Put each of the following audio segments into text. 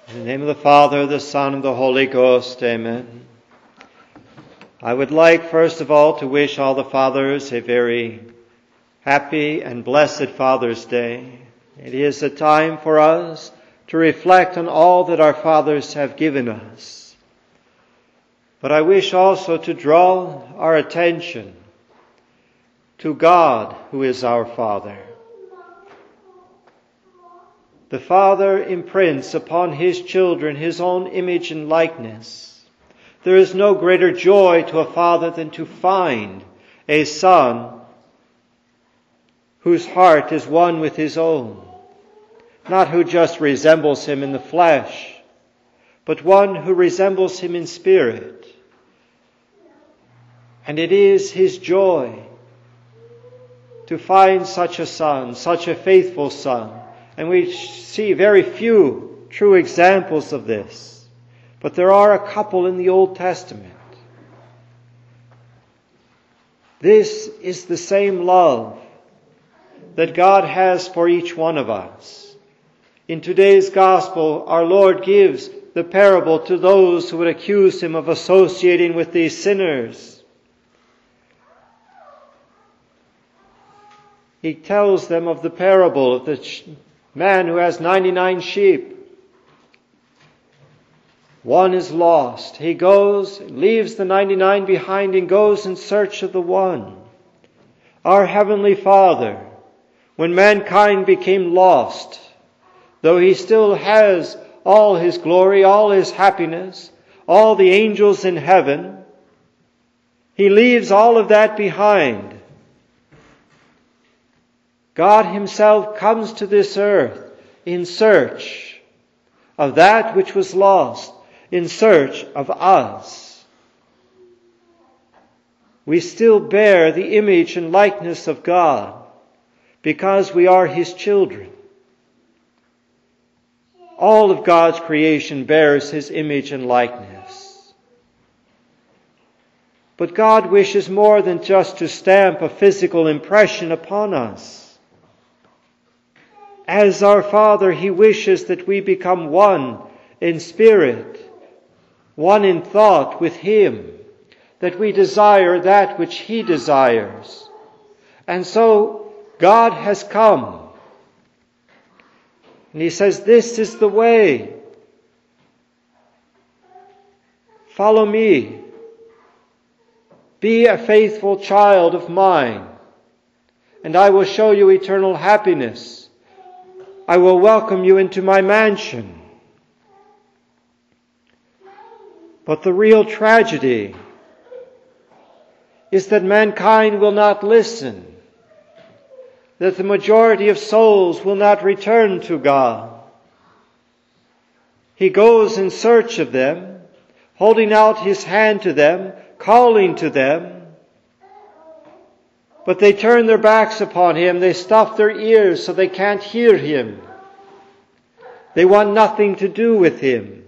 In the name of the Father, the Son, and the Holy Ghost, amen. I would like, first of all, to wish all the fathers a very happy and blessed Father's Day. It is a time for us to reflect on all that our fathers have given us. But I wish also to draw our attention to God, who is our Father. The Father imprints upon His children His own image and likeness. There is no greater joy to a father than to find a son whose heart is one with his own, not who just resembles him in the flesh, but one who resembles him in spirit. And it is his joy to find such a son, such a faithful son. And we see very few true examples of this. But there are a couple in the Old Testament. This is the same love that God has for each one of us. In today's Gospel, our Lord gives the parable to those who would accuse Him of associating with these sinners. He tells them of the parable of the man who has 99 sheep. One is lost. He goes, leaves the 99 behind and goes in search of the one. Our Heavenly Father, when mankind became lost, though He still has all His glory, all His happiness, all the angels in heaven, He leaves all of that behind. God Himself comes to this earth in search of that which was lost, in search of us. We still bear the image and likeness of God because we are His children. All of God's creation bears His image and likeness. But God wishes more than just to stamp a physical impression upon us. As our Father, He wishes that we become one in spirit, one in thought with Him, that we desire that which He desires. And so God has come. And He says, this is the way. Follow me. Be a faithful child of mine, and I will show you eternal happiness. I will welcome you into my mansion. But the real tragedy is that mankind will not listen, that the majority of souls will not return to God. He goes in search of them, holding out His hand to them, calling to them, but they turn their backs upon Him. They stuff their ears so they can't hear Him. They want nothing to do with Him.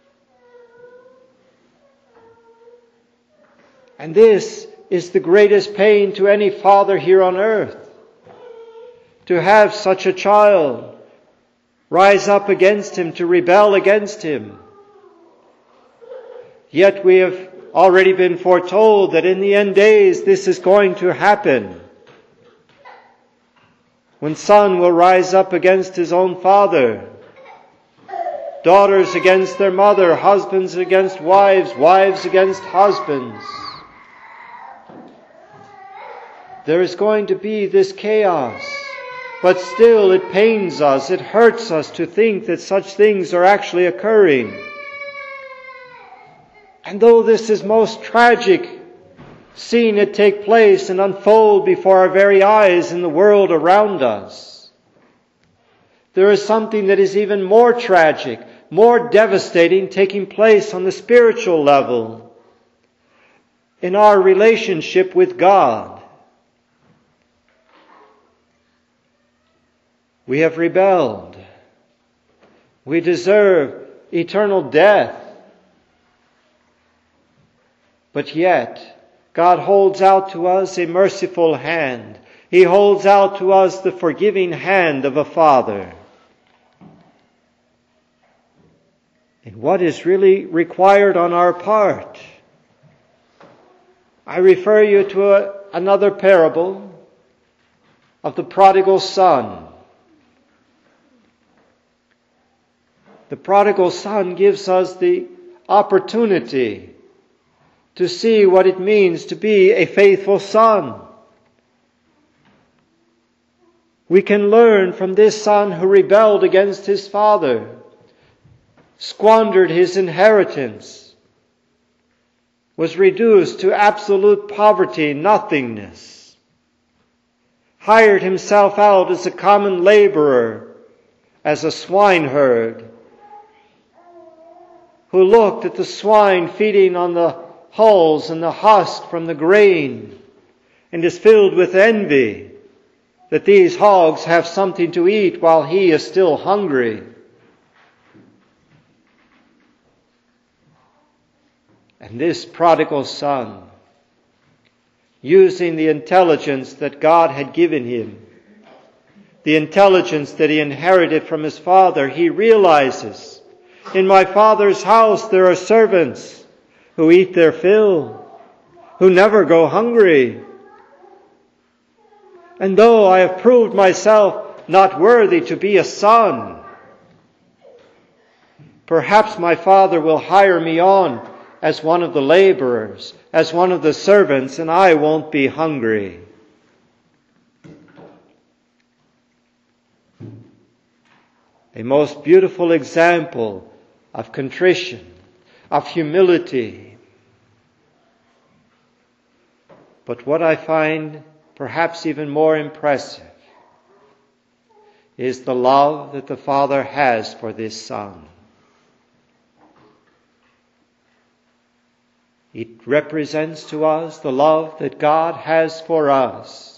And this is the greatest pain to any father here on earth. To have such a child rise up against him, to rebel against him. Yet we have already been foretold that in the end days this is going to happen. When son will rise up against his own father, daughters against their mother, husbands against wives, wives against husbands. There is going to be this chaos, but still it pains us, it hurts us to think that such things are actually occurring. And though this is most tragic, seeing it take place and unfold before our very eyes in the world around us, there is something that is even more tragic, more devastating taking place on the spiritual level, in our relationship with God. We have rebelled. We deserve eternal death. But yet, God holds out to us a merciful hand. He holds out to us the forgiving hand of a Father. and what is really required on our part. I refer you to another parable of the prodigal son. The prodigal son gives us the opportunity to see what it means to be a faithful son. We can learn from this son who rebelled against his father, squandered his inheritance, was reduced to absolute poverty, nothingness, hired himself out as a common laborer, as a swineherd, who looked at the swine feeding on the hulls and the husk from the grain, and is filled with envy that these hogs have something to eat while he is still hungry. And this prodigal son, using the intelligence that God had given him, the intelligence that he inherited from his father, he realizes, in my father's house there are servants who eat their fill, who never go hungry. And though I have proved myself not worthy to be a son, perhaps my father will hire me on as one of the laborers, as one of the servants, and I won't be hungry. A most beautiful example of contrition, of humility. But what I find perhaps even more impressive is the love that the Father has for this son. It represents to us the love that God has for us.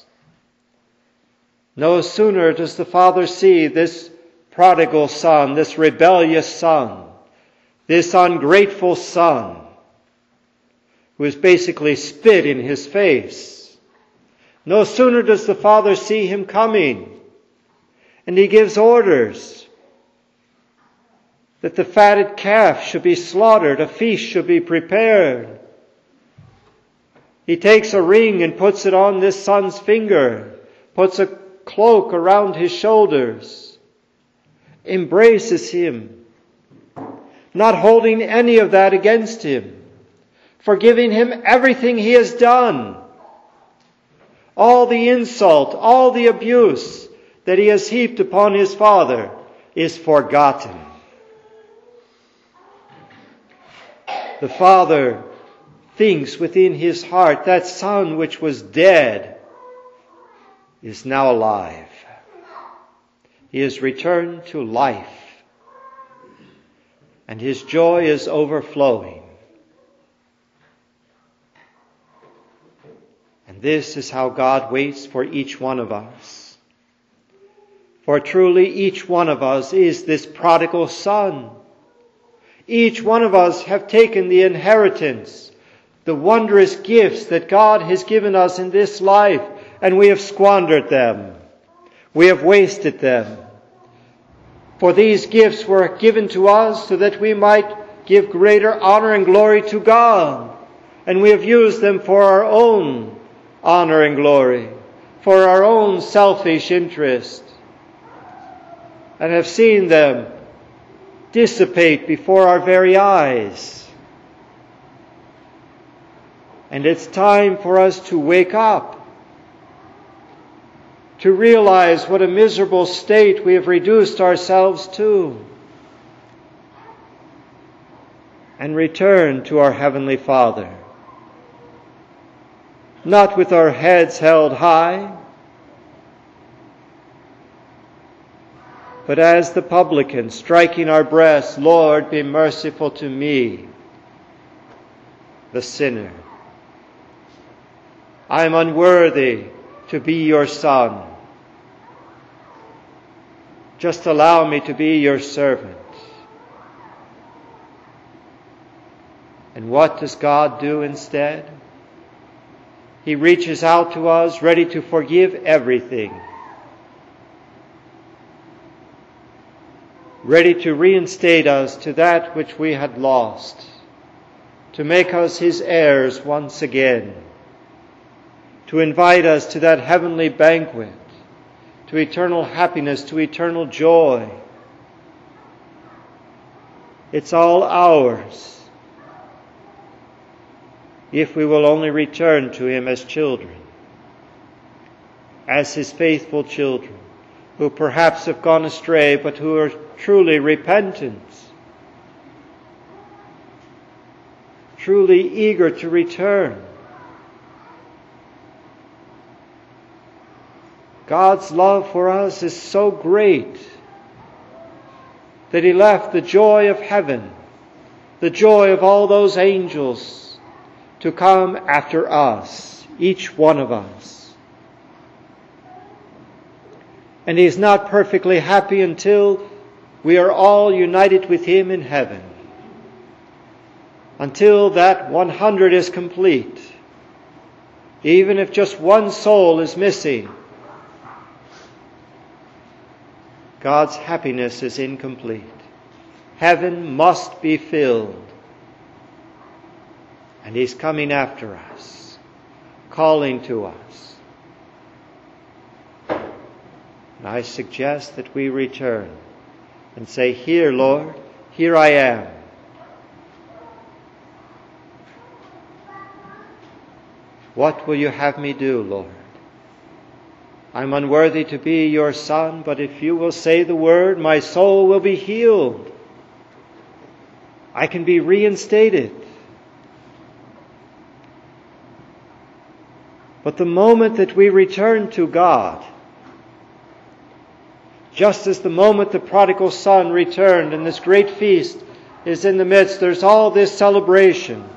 No sooner does the Father see this prodigal son, this rebellious son, this ungrateful son, who is basically spit in his face. No sooner does the Father see him coming, and he gives orders that the fatted calf should be slaughtered, a feast should be prepared. He takes a ring and puts it on this son's finger, puts a cloak around his shoulders, embraces him, not holding any of that against him, forgiving him everything he has done. All the insult, all the abuse that he has heaped upon his father is forgotten. The father thinks within his heart, that son which was dead is now alive. He is returned to life, and his joy is overflowing. And this is how God waits for each one of us. For truly each one of us is this prodigal son. Each one of us have taken the inheritance, the wondrous gifts that God has given us in this life, and we have squandered them. We have wasted them. For these gifts were given to us so that we might give greater honor and glory to God. And we have used them for our own honor and glory, for our own selfish interest, and have seen them dissipate before our very eyes. And it's time for us to wake up, to realize what a miserable state we have reduced ourselves to, and return to our Heavenly Father, not with our heads held high, but as the publican, striking our breasts, Lord, be merciful to me, the sinner. I am unworthy to be your son. Just allow me to be your servant. And what does God do instead? He reaches out to us, ready to forgive everything. ready to reinstate us to that which we had lost, to make us his heirs once again, to invite us to that heavenly banquet, to eternal happiness, to eternal joy. It's all ours, if we will only return to him as children, as his faithful children, who perhaps have gone astray, but who are truly repentant, truly eager to return. God's love for us is so great that he left the joy of heaven, the joy of all those angels, to come after us, each one of us. And he is not perfectly happy until we are all united with him in heaven, until that 100 is complete. Even if just one soul is missing, God's happiness is incomplete. Heaven must be filled. And he's coming after us, calling to us. And I suggest that we return and say, "Here, Lord, here I am." What will you have me do, Lord? I'm unworthy to be your son, but if you will say the word, my soul will be healed. I can be reinstated. But the moment that we return to God, just as the moment the prodigal son returned and this great feast is in the midst, there's all this celebration.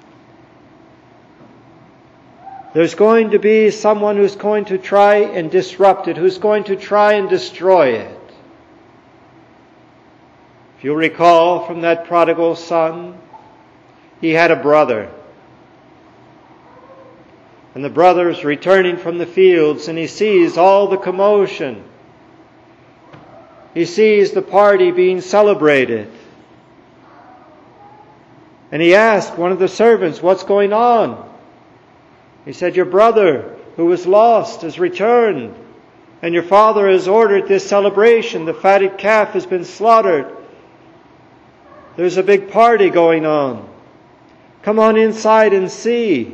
There's going to be someone who's going to try and disrupt it, who's going to try and destroy it. If you recall from that prodigal son, he had a brother. And the brother is returning from the fields and he sees all the commotion. He sees the party being celebrated. And he asked one of the servants, "What's going on?" He said, "Your brother who was lost has returned. And your father has ordered this celebration. The fatted calf has been slaughtered. There's a big party going on. Come on inside and see."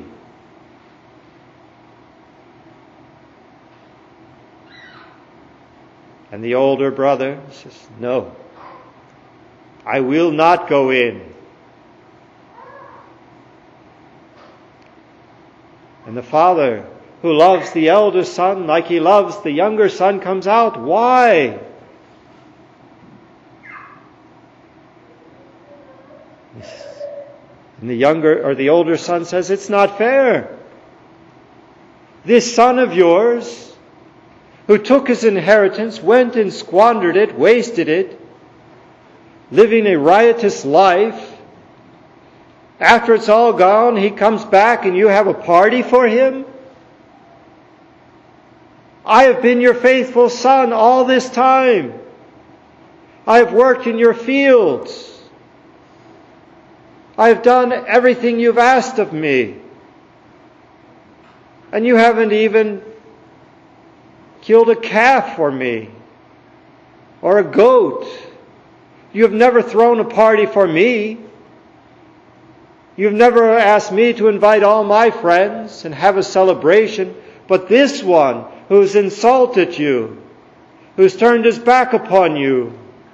And the older brother says, "No, I will not go in." And the father, who loves the elder son like he loves the younger son, comes out. "Why?" And the older son says, "It's not fair. This son of yours, who took his inheritance, went and squandered it, wasted it, living a riotous life. After it's all gone, he comes back and you have a party for him? I have been your faithful son all this time. I have worked in your fields. I have done everything you've asked of me. And you haven't even killed a calf for me, or a goat. You have never thrown a party for me. You've never asked me to invite all my friends and have a celebration. But this one who's insulted you, who's turned his back upon you,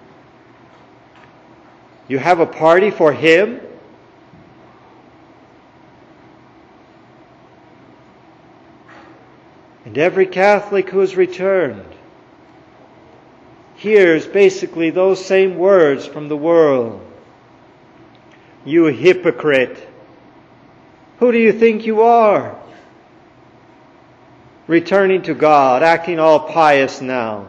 you have a party for him?" And every Catholic who has returned hears basically those same words from the world. "You hypocrite! Who do you think you are? Returning to God, acting all pious now."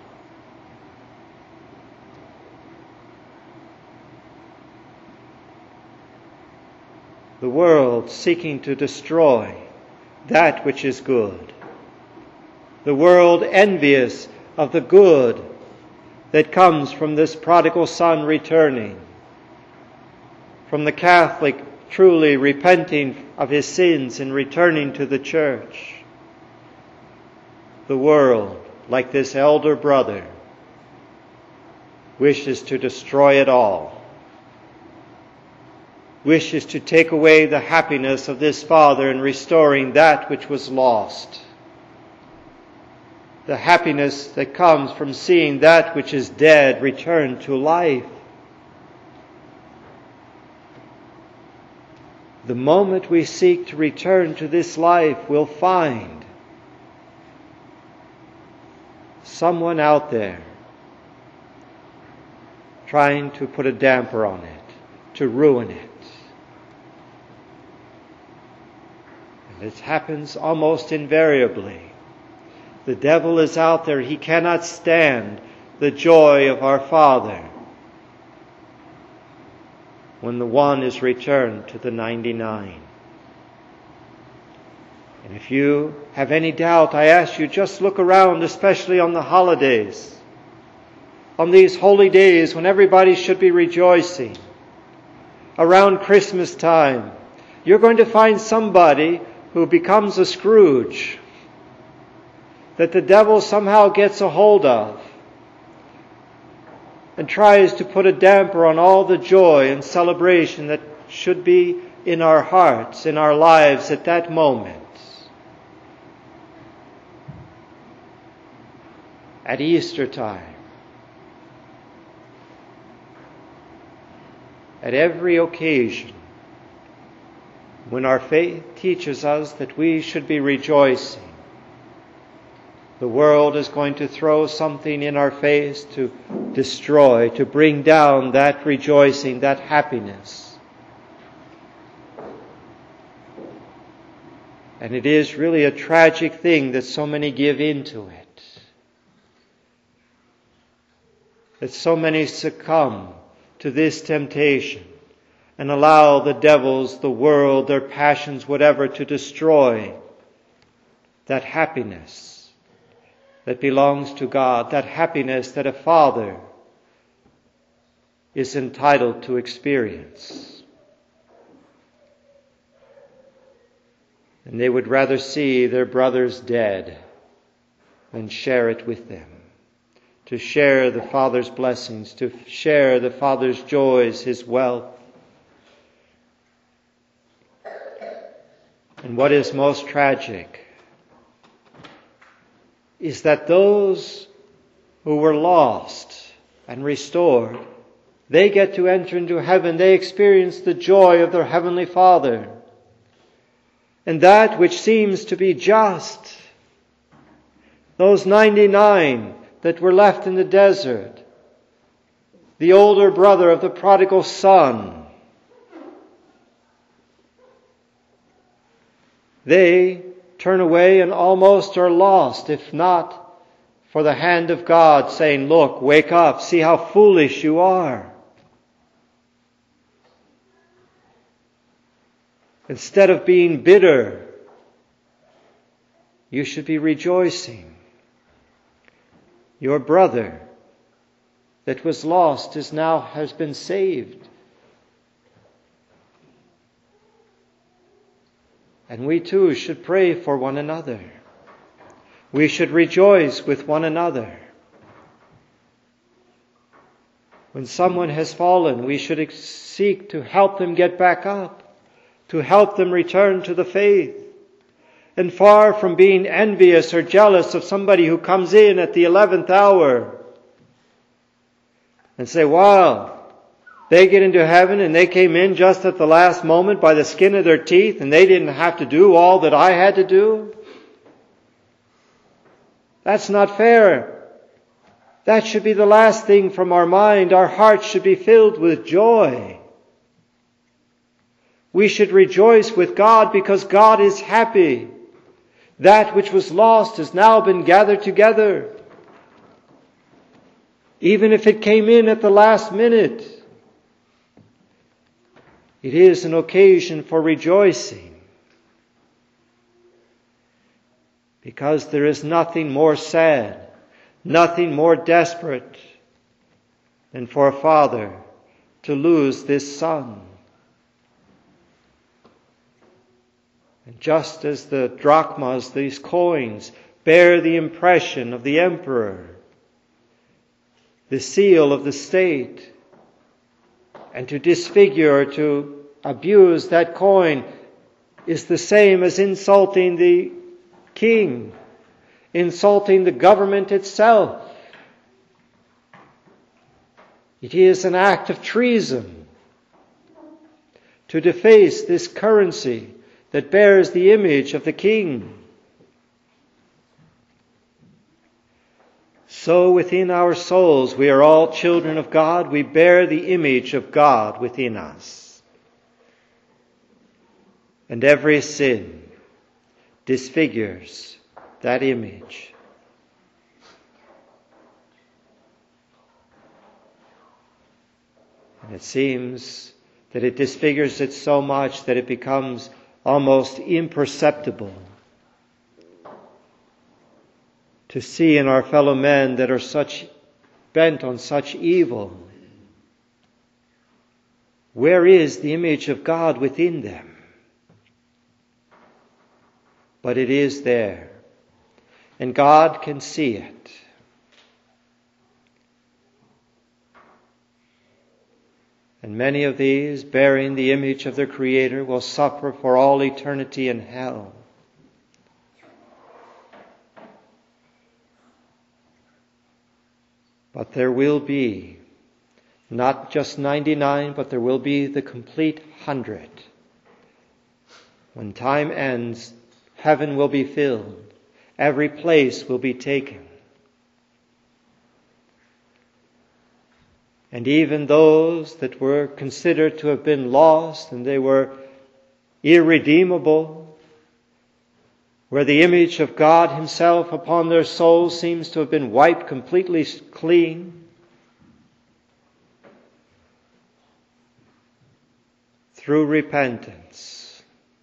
The world seeking to destroy that which is good. The world envious of the good that comes from this prodigal son returning, from the Catholic truly repenting of his sins and returning to the church. The world, like this elder brother, wishes to destroy it all, wishes to take away the happiness of this father in restoring that which was lost, the happiness that comes from seeing that which is dead return to life. The moment we seek to return to this life, we'll find someone out there trying to put a damper on it, to ruin it. And it happens almost invariably. The devil is out there. He cannot stand the joy of our Father when the one is returned to the 99. And if you have any doubt, I ask you, just look around, especially on the holidays, on these holy days when everybody should be rejoicing. Around Christmas time, you're going to find somebody who becomes a Scrooge, that the devil somehow gets a hold of and tries to put a damper on all the joy and celebration that should be in our hearts, in our lives at that moment. At Easter time, at every occasion, when our faith teaches us that we should be rejoicing, the world is going to throw something in our face to destroy, to bring down that rejoicing, that happiness. And it is really a tragic thing that so many give into it, that so many succumb to this temptation and allow the devils, the world, their passions, whatever, to destroy that happiness that belongs to God, that happiness that a father is entitled to experience. And they would rather see their brothers dead than share it with them, to share the Father's blessings, to share the Father's joys, His wealth. And what is most tragic is that those who were lost and restored, they get to enter into heaven. They experience the joy of their Heavenly Father. And that which seems to be just, those 99 that were left in the desert, the older brother of the prodigal son, they turn away and almost are lost, if not for the hand of God saying, "Look, wake up, see how foolish you are." Instead of being bitter, you should be rejoicing. Your brother that was lost has been saved. And we too should pray for one another. We should rejoice with one another. When someone has fallen, we should seek to help them get back up, to help them return to the faith. And far from being envious or jealous of somebody who comes in at the 11th hour and say, "Wow, they get into heaven and they came in just at the last moment by the skin of their teeth and they didn't have to do all that I had to do." That's not fair. That should be the last thing from our mind. Our hearts should be filled with joy. We should rejoice with God because God is happy. That which was lost has now been gathered together. Even if it came in at the last minute, it is an occasion for rejoicing. Because there is nothing more sad, nothing more desperate than for a father to lose this son. And just as the drachmas, these coins, bear the impression of the emperor, the seal of the state, and to disfigure or to abuse that coin is the same as insulting the king, insulting the government itself. It is an act of treason to deface this currency that bears the image of the king. So within our souls, we are all children of God. We bear the image of God within us. And every sin disfigures that image. And it seems that it disfigures it so much that it becomes almost imperceptible to see in our fellow men that are such bent on such evil. Where is the image of God within them? But it is there, and God can see it. And many of these, bearing the image of their Creator, will suffer for all eternity in hell. But there will be not just 99, but there will be the complete 100. When time ends, heaven will be filled. Every place will be taken. And even those that were considered to have been lost and they were irredeemable, where the image of God Himself upon their souls seems to have been wiped completely clean, through repentance,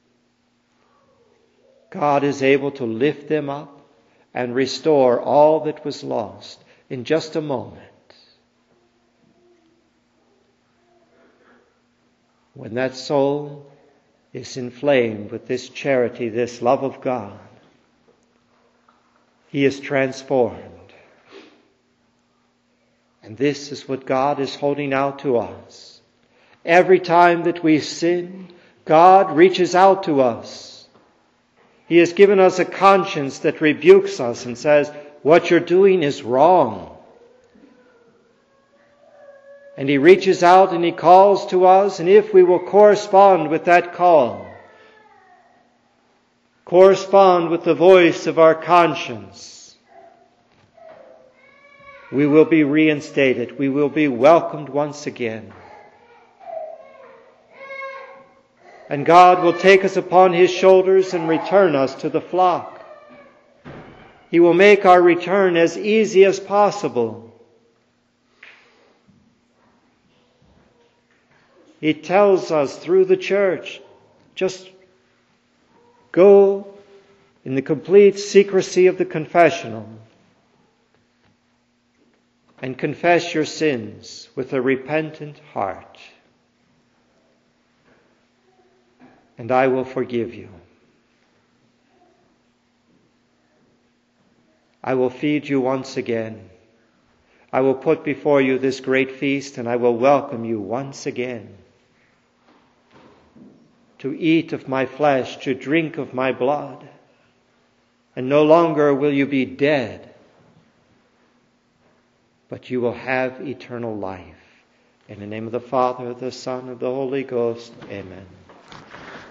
God is able to lift them up and restore all that was lost in just a moment. When that soul is inflamed with this charity, this love of God, he is transformed. And this is what God is holding out to us. Every time that we sin, God reaches out to us. He has given us a conscience that rebukes us and says, what you're doing is wrong. And He reaches out and He calls to us, and if we will correspond with that call, correspond with the voice of our conscience, we will be reinstated. We will be welcomed once again. And God will take us upon His shoulders and return us to the flock. He will make our return as easy as possible. He tells us through the church, just go in the complete secrecy of the confessional and confess your sins with a repentant heart. And I will forgive you. I will feed you once again. I will put before you this great feast, and I will welcome you once again to eat of my flesh, to drink of my blood. And no longer will you be dead, but you will have eternal life. In the name of the Father, the Son, and the Holy Ghost, amen.